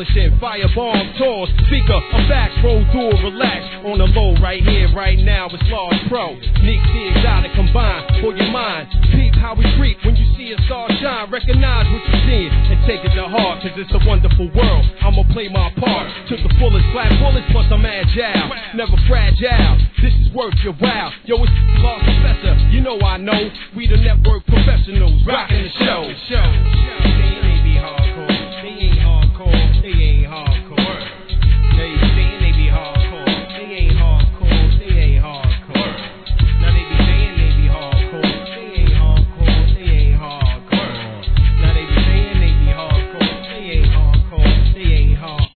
demolishing, firebomb tours, speaker of facts, roll through, relax, on the low, right here, right now, it's Large Pro, Nick the exotic combined, for your mind, peep how we creep, when you see a star shine, recognize what you're seeing, and take it to heart, cause it's a wonderful world, I'ma play my part, to the fullest, clap bullets, plus I'm agile, never fragile, this is worth your while, yo, it's Lost Professor, you know I know, we the network professionals, rocking the show.